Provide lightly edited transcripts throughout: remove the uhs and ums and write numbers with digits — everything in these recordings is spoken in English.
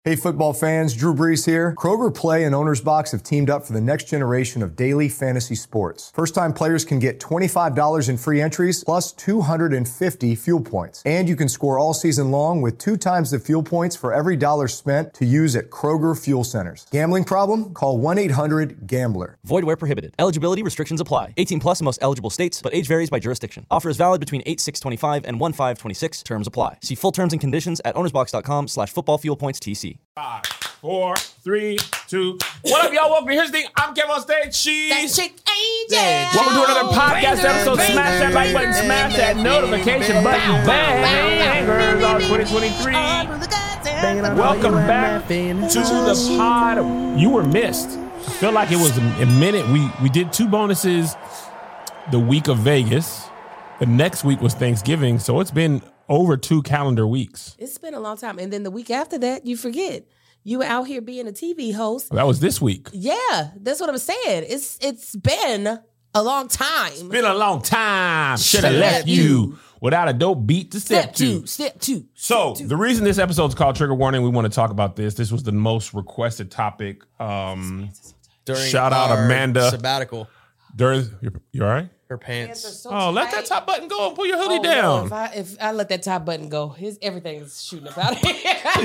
Hey football fans, Drew Brees here. Kroger Play and Owner's Box have teamed up for the next generation of daily fantasy sports. First-time players can get $25 in free entries plus 250 fuel points. And you can score all season long with 2 times the fuel points for every dollar spent to use at Kroger Fuel Centers. Gambling problem? Call 1-800-GAMBLER. Void where prohibited. Eligibility restrictions apply. 18 plus in most eligible states, but age varies by jurisdiction. Offer is valid between 8/6/25 and 1/5/26. Terms apply. See full terms and conditions at ownersbox.com/footballfuelpointstc. 5, 4, 3, 2. What up, y'all? Welcome to Here's the Thing. I'm Kevin on stage. She's welcome to another podcast episode. Smash that like button, smash that notification button. Bangers on 2023. Welcome back to the pod. You were missed. I feel like it was a minute. We did 2 bonuses the week of Vegas. The next week was Thanksgiving, so it's been over 2 calendar weeks. It's been a long time. And then the week after that, you forget. You were out here being a TV host. That was this week. Yeah, that's what I'm saying. It's been a long time. It's been a long time. Should have left you without a dope beat to step to. Step two. So the reason this episode is called Trigger Warning, we want to talk about this. This was the most requested topic. During shout out Amanda. Sabbatical. You all right? Her pants. Let that top button go and pull your hoodie down. No, if I let that top button go, everything is shooting about it.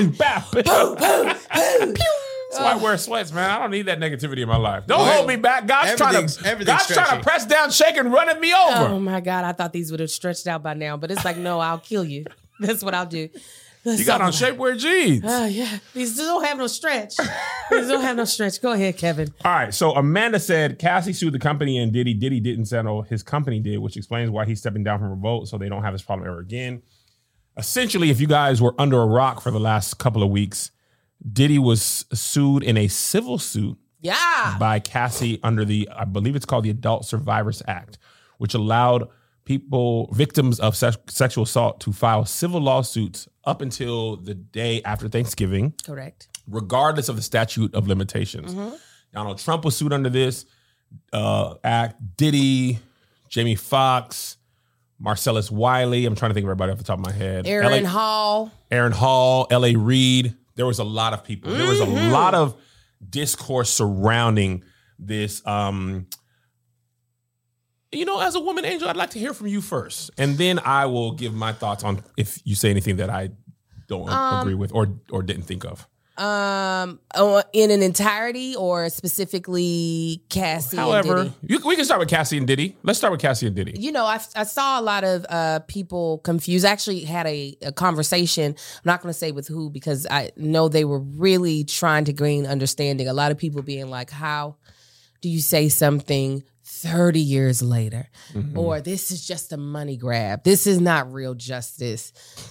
That's why I wear sweats, man. I don't need that negativity in my life. Don't hold me back. God's trying to press down, shake, and run me over. Oh my God, I thought these would have stretched out by now, but it's like, no, I'll kill you. That's what I'll do. You got on shapewear jeans. Yeah. These don't have no stretch. Go ahead, Kevin. All right. So Amanda said Cassie sued the company and Diddy didn't settle. His company did, which explains why he's stepping down from Revolt so they don't have this problem ever again. Essentially, if you guys were under a rock for the last couple of weeks, Diddy was sued in a civil suit by Cassie under I believe it's called the Adult Survivors Act, which allowed victims of sexual assault to file civil lawsuits up until the day after Thanksgiving. Correct. Regardless of the statute of limitations. Mm-hmm. Donald Trump was sued under this act. Diddy, Jamie Foxx, Marcellus Wiley. I'm trying to think of everybody off the top of my head. Aaron Hall, L.A. Reid. There was a lot of people. Mm-hmm. There was a lot of discourse surrounding this. As a woman, Angel, I'd like to hear from you first. And then I will give my thoughts on if you say anything that I don't agree with or didn't think of. In an entirety or specifically Cassie and Diddy? We can start with Cassie and Diddy. Let's start with Cassie and Diddy. I saw a lot of people confused. I actually had a conversation. I'm not going to say with who because I know they were really trying to gain understanding. A lot of people being like, how do you say something 30 years later? Mm-hmm. Or this is just a money grab. This is not real justice.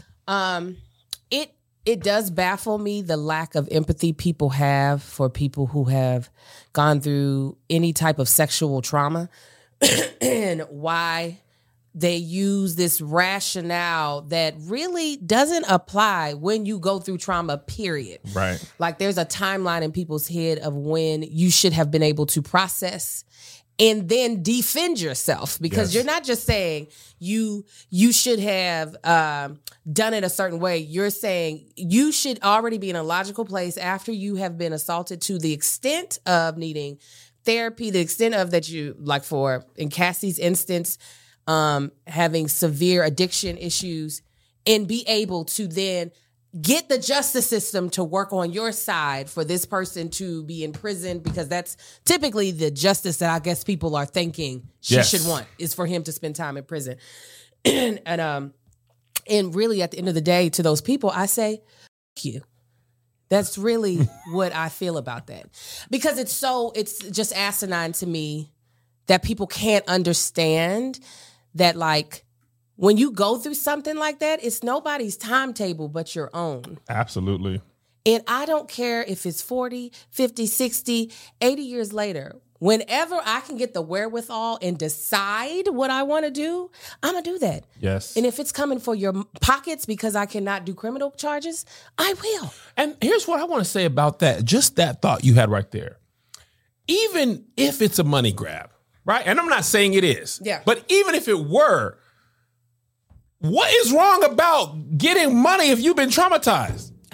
It does baffle me the lack of empathy people have for people who have gone through any type of sexual trauma and why they use this rationale that really doesn't apply when you go through trauma, period. Right. Like there's a timeline in people's head of when you should have been able to process and then defend yourself because you're not just saying you should have done it a certain way. You're saying you should already be in a logical place after you have been assaulted to the extent of needing therapy, the extent of that you, like for, in Cassie's instance, having severe addiction issues and be able to then get the justice system to work on your side for this person to be in prison because that's typically the justice that I guess people are thinking she should want is for him to spend time in prison. And really at the end of the day to those people, I say, F you. That's really what I feel about that because it's just asinine to me that people can't understand that like, when you go through something like that, it's nobody's timetable but your own. Absolutely. And I don't care if it's 40, 50, 60, 80 years later. Whenever I can get the wherewithal and decide what I want to do, I'm going to do that. Yes. And if it's coming for your pockets because I cannot do criminal charges, I will. And here's what I want to say about that. Just that thought you had right there. Even if it's a money grab, right? And I'm not saying it is. Yeah. But even if it were, what is wrong about getting money if you've been traumatized?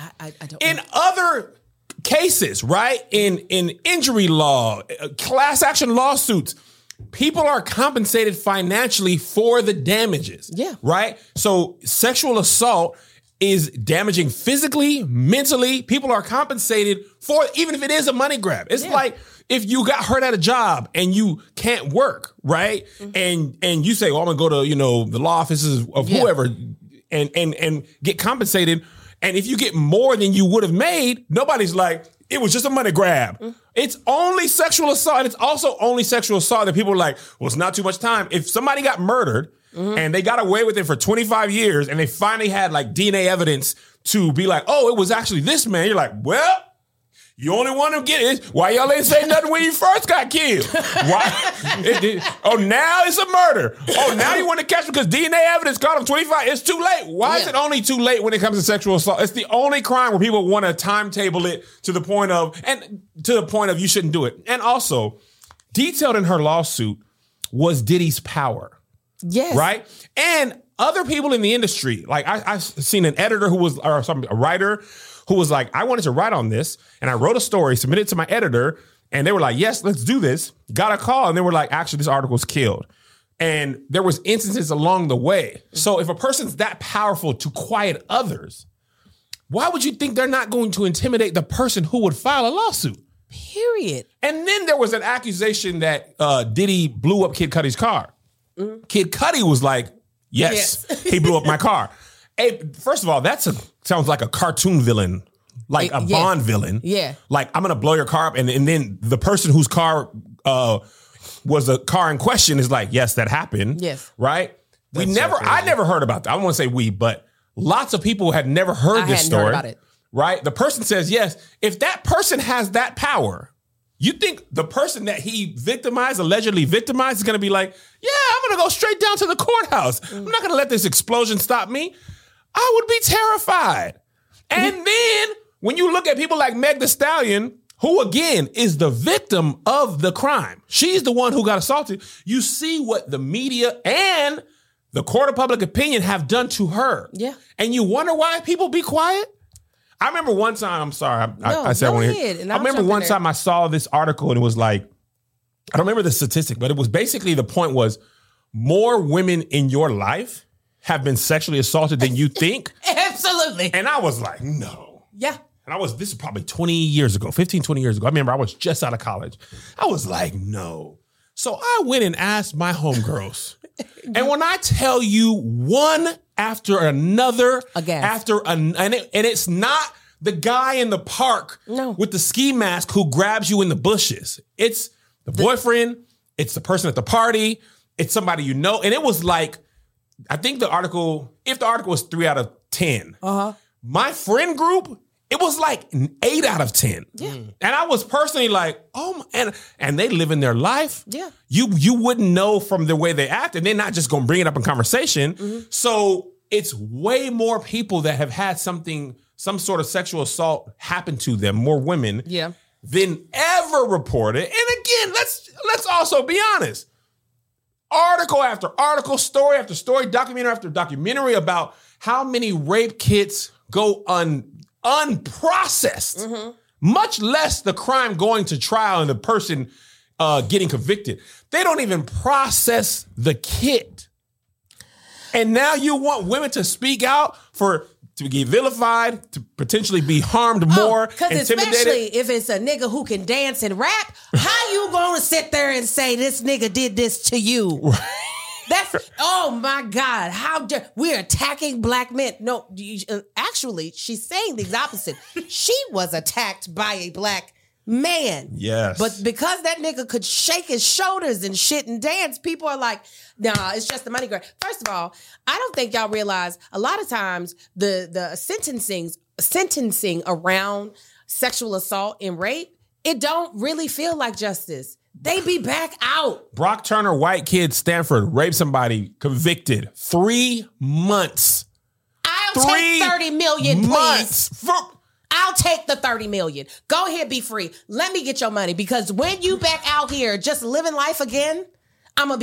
I don't. In other cases, right? In injury law, class action lawsuits, people are compensated financially for the damages. Yeah. Right? So sexual assault is damaging physically, mentally. People are compensated for, even if it is a money grab. It's like if you got hurt at a job and you can't work, right? Mm-hmm. And you say, well, I'm going to go to, the law offices of whoever and get compensated. And if you get more than you would have made, nobody's like, it was just a money grab. Mm-hmm. It's only sexual assault. And it's also only sexual assault that people are like, well, it's not too much time. If somebody got murdered, and they got away with it for 25 years, and they finally had like DNA evidence to be like, oh, it was actually this man. You're like, well, you only want to get it. Why y'all ain't say nothing when you first got killed? Why? Now it's a murder. Oh, now you want to catch him because DNA evidence caught him 25. It's too late. Why is it only too late when it comes to sexual assault? It's the only crime where people want to timetable it to the point of you shouldn't do it. And also, detailed in her lawsuit was Diddy's power. Yes. Right? And other people in the industry, like I've seen an editor a writer who was like, I wanted to write on this. And I wrote a story, submitted it to my editor. And they were like, yes, let's do this. Got a call. And they were like, actually, this article's killed. And there was instances along the way. So if a person's that powerful to quiet others, why would you think they're not going to intimidate the person who would file a lawsuit? Period. And then there was an accusation that Diddy blew up Kid Cudi's car. Kid Cudi was like, yes. He blew up my car. Hey, first of all, sounds like a cartoon villain, like a Bond villain. Yeah. Like, I'm going to blow your car up. And then the person whose car was the car in question is like, yes, that happened. Yes. Right? I never heard about that. I don't want to say we, but lots of people had never heard this story. Heard about it. Right? The person says, yes. If that person has that power, you think the person that he allegedly victimized, is going to be like, yeah, I'm going to go straight down to the courthouse. I'm not going to let this explosion stop me. I would be terrified. And then when you look at people like Meg Thee Stallion, who again is the victim of the crime, she's the one who got assaulted. You see what the media and the court of public opinion have done to her. Yeah. And you wonder why people be quiet? I remember one time, I'm sorry, I said one here. I remember one time I saw this article and it was like, I don't remember the statistic, but it was basically the point was more women in your life have been sexually assaulted than you think. Absolutely. And I was like, no. Yeah. And this is probably 20 years ago, 15, 20 years ago. I remember I was just out of college. I was like, no. So I went and asked my homegirls. And when I tell you one after another, and it's not the guy in the park with the ski mask who grabs you in the bushes. It's the boyfriend. It's the person at the party. It's somebody you know. And it was like, I think if the article was 3 out of 10, my friend group, it was like an 8 out of 10. Yeah. And I was personally like, oh, and they live in their life. Yeah. You wouldn't know from the way they act, and they're not just going to bring it up in conversation. Mm-hmm. So it's way more people that have had some sort of sexual assault happen to them, more women than ever reported. And again, let's also be honest. Article after article, story after story, documentary after documentary about how many rape kits go unprocessed, much less the crime going to trial and the person getting convicted. They don't even process the kit. And now you want women to speak out to get vilified, to potentially be harmed more, because especially if it's a nigga who can dance and rap, how you gonna sit there and say this nigga did this to you? That's, oh my God, how dare, we're attacking black men. No, actually, she's saying the opposite. She was attacked by a black man. Yes. But because that nigga could shake his shoulders and shit and dance, people are like, nah, it's just the money grab. First of all, I don't think y'all realize a lot of times the sentencing around sexual assault and rape, it don't really feel like justice. They be back out. Brock Turner, white kid, Stanford, raped somebody, convicted. 3 months. I'll take 30 million, please. I'll take the 30 million. Go ahead, be free. Let me get your money, because when you back out here just living life again, I'm going to be hot.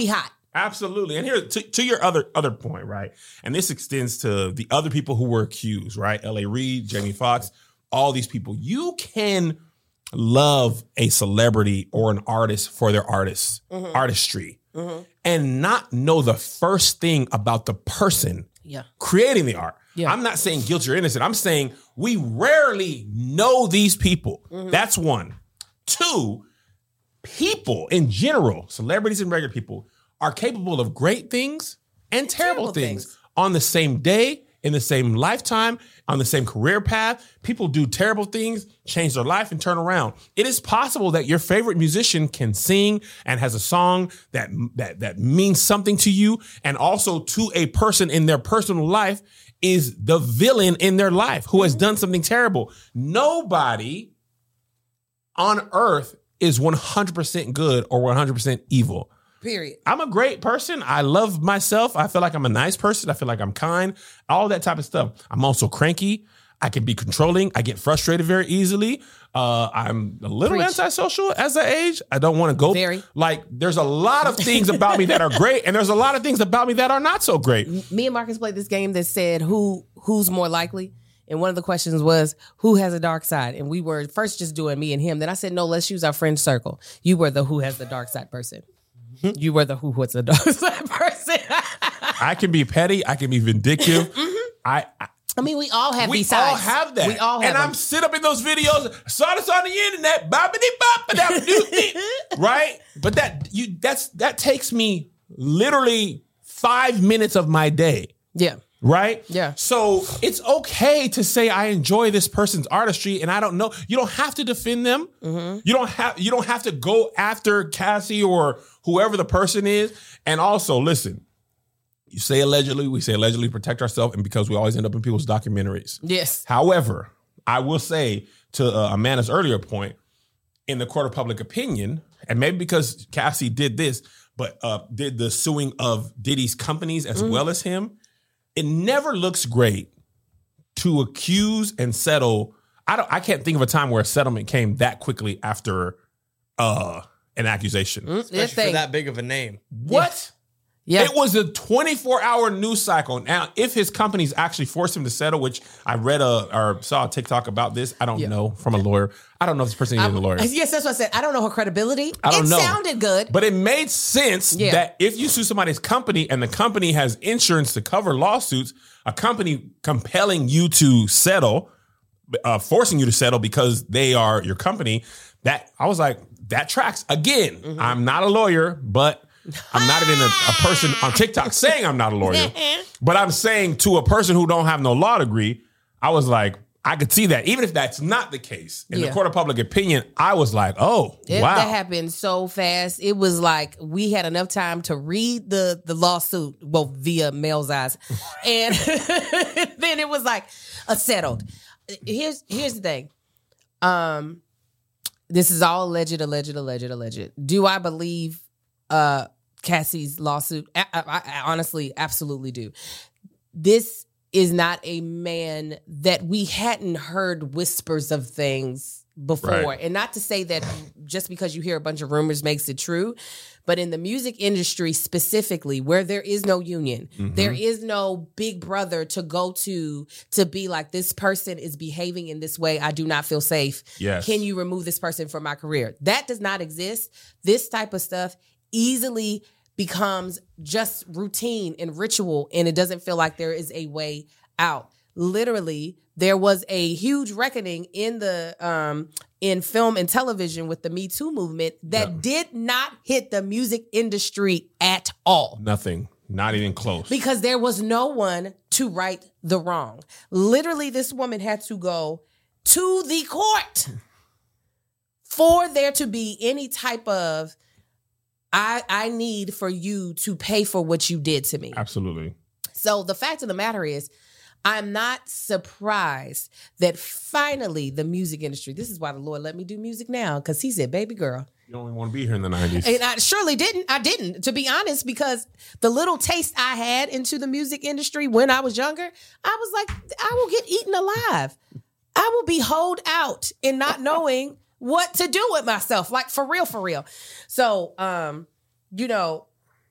Absolutely. And here to your other point, right? And this extends to the other people who were accused, right? L.A. Reid, Jamie Foxx, all these people. You can love a celebrity or an artist for their artistry, and not know the first thing about the person creating the art. Yeah. I'm not saying guilty or innocent. I'm saying we rarely know these people. That's one. Two, people in general, celebrities and regular people, are capable of great things and terrible things on the same day, in the same lifetime, on the same career path. People do terrible things, change their life, and turn around. It is possible that your favorite musician can sing and has a song that means something to you, and also to a person in their personal life is the villain in their life who has done something terrible. Nobody on earth is 100% good or 100% evil. Period. I'm a great person. I love myself. I feel like I'm a nice person. I feel like I'm kind. All that type of stuff. I'm also cranky. I can be controlling. I get frustrated very easily. I'm a little antisocial as I age. I don't want to go. Like, there's a lot of things about me that are great, and there's a lot of things about me that are not so great. Me and Marcus played this game that said who's more likely. And one of the questions was, who has a dark side? And we were first just doing me and him. Then I said, no, let's use our friend circle. You were the who has the dark side person. You were the who has the dark side person. I can be petty. I can be vindictive. I mean, we all have these sides. We all have that. We all have and I'm sit up in those videos, saw this on the internet, right? But that takes me literally 5 minutes of my day. Yeah. Right? Yeah. So it's okay to say I enjoy this person's artistry and I don't know. You don't have to defend them. You don't have to go after Cassie or whoever the person is. And also, listen, you say allegedly, we say allegedly, protect ourselves, and because we always end up in people's documentaries. Yes. However, I will say to Amanda's earlier point, in the court of public opinion, and maybe because Cassie did this, but did the suing of Diddy's companies as well as him, it never looks great to accuse and settle. I can't think of a time where a settlement came that quickly after an accusation. Especially for that big of a name. What? Yeah. It was a 24-hour news cycle. Now, if his companies actually forced him to settle, which I read or saw a TikTok about this, I don't know, from a lawyer. I don't know if this person is a lawyer. Yes, that's what I said. I don't know her credibility. I don't know. It sounded good. But it made sense that if you sue somebody's company and the company has insurance to cover lawsuits, a company compelling you to settle, forcing you to settle because they are your company, that I was like, that tracks. Again, I'm not a lawyer, but I'm not even a person on TikTok saying I'm not a lawyer, but I'm saying to a person who don't have no law degree, I was like, I could see that. Even if that's not the case, in the court of public opinion, I was like, wow. That happened so fast. It was like we had enough time to read the lawsuit, well, via Mel's eyes. And then it was like settled. Here's the thing. This is all alleged. Do I believe Cassie's lawsuit? I honestly absolutely do. This is not a man that we hadn't heard whispers of things before. Right. And not to say that just because you hear a bunch of rumors makes it true, but in the music industry specifically, where there is no union, there is no big brother to go to be like, this person is behaving in this way, I do not feel safe. Yes. Can you remove this person from my career? That does not exist. This type of stuff easily becomes just routine and ritual, and it doesn't feel like there is a way out. Literally, there was a huge reckoning in the in film and television with the Me Too movement that did not hit the music industry at all. Nothing. Not even close. Because there was no one to right the wrong. Literally, this woman had to go to the court for there to be any type of I need for you to pay for what you did to me. Absolutely. So the fact of the matter is, I'm not surprised that finally the music industry, this is why the Lord let me do music now, because he said, baby girl. You only want to be here in the 90s. And I surely didn't. I didn't, to be honest, because the little taste I had into the music industry when I was younger, I was like, I will get eaten alive. I will be holed out in not knowing what to do with myself. Like, for real, for real. So,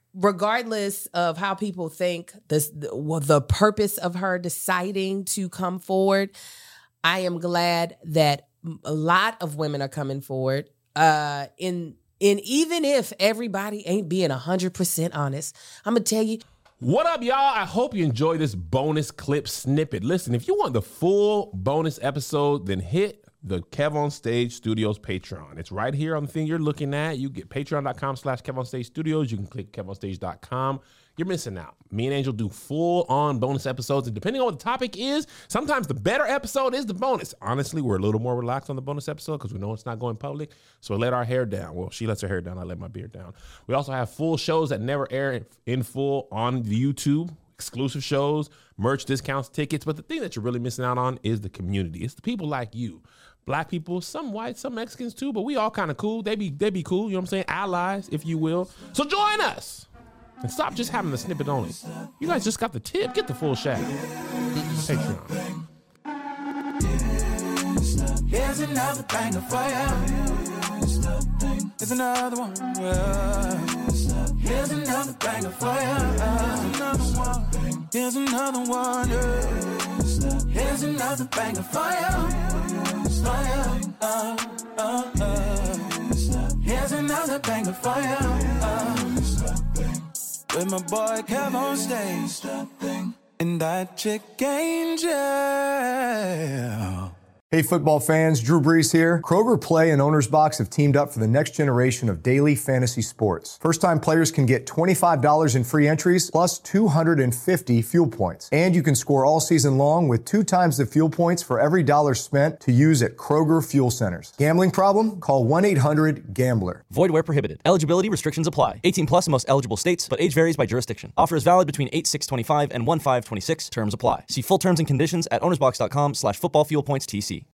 regardless of how people think the purpose of her deciding to come forward, I am glad that a lot of women are coming forward. In even if everybody ain't being 100% honest, I'm gonna tell you. What up, y'all? I hope you enjoy this bonus clip snippet. Listen, if you want the full bonus episode, then hit the Kev on Stage Studios Patreon. It's right here on the thing you're looking at. You get patreon.com/KevOnStage Studios. You can click KevOnStage.com. You're missing out. Me and Angel do full-on bonus episodes, and depending on what the topic is, sometimes the better episode is the bonus. Honestly, we're a little more relaxed on the bonus episode because we know it's not going public, so we let our hair down. Well, she lets her hair down. I let my beard down. We also have full shows that never air in full on the YouTube, exclusive shows, merch discounts, tickets, but the thing that you're really missing out on is the community. It's the people like you. Black people, some white, some Mexicans too, but we all kind of cool. They be cool, you know what I'm saying? Allies, if you will. So join us. And stop just having the snippet only. You guys just got the tip. Get the full shaft. Patreon. Here's another banger for you. Here's another one. Here's another banger for you. Here's another one. Here's another banger for you. Here's another banger for you. With my boy Kev on Stage and that chick Angel. Hey football fans, Drew Brees here. Kroger Play and Owner's Box have teamed up for the next generation of daily fantasy sports. First-time players can get $25 in free entries plus 250 fuel points. And you can score all season long with 2 times the fuel points for every dollar spent to use at Kroger Fuel Centers. Gambling problem? Call 1-800-GAMBLER. Void where prohibited. Eligibility restrictions apply. 18 plus in most eligible states, but age varies by jurisdiction. Offer is valid between 8/6/25 and 1/5/26. Terms apply. See full terms and conditions at ownersbox.com/footballfuelpointstc.